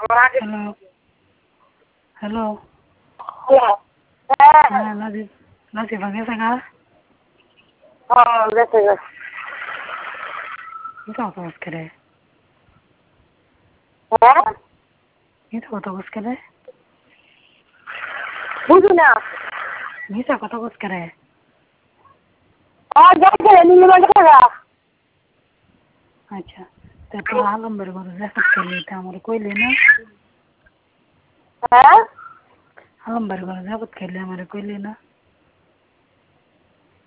hello hello হ্যাঁ নাজিফা গেছে গা মিথ্যা কথা বলছে রে মিথ্যা কথা বলছে রে বুঝু না মিথ্যা কথা বলছে রে আচ্ছা তো তো আলমবাড়ি ঘরে দেখা করলি তা আমার কইলি না আলমবাড়ি ঘরে যাবত খেলে আমার কইলি না